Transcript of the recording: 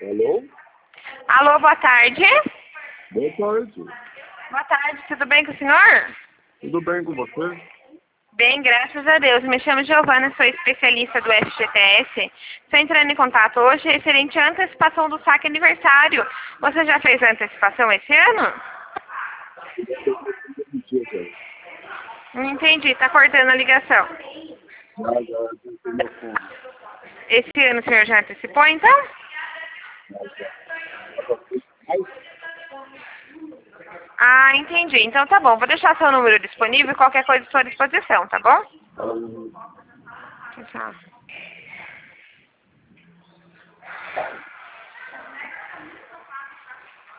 Alô? Alô, boa tarde. Boa tarde. Boa tarde, tudo bem com o senhor? Tudo bem com você? Bem, graças a Deus. Me chamo Giovana, sou especialista do FGTS. Estou entrando em contato hoje referente à antecipação do saque aniversário. Você já fez a antecipação esse ano? Mentira, cara. Não entendi, está cortando a ligação. Já tem meu fundo. Esse ano o senhor já antecipou, então? Ah, entendi. Então tá bom. Vou deixar seu número disponível e qualquer coisa à sua disposição, tá bom? Ah, Tchau.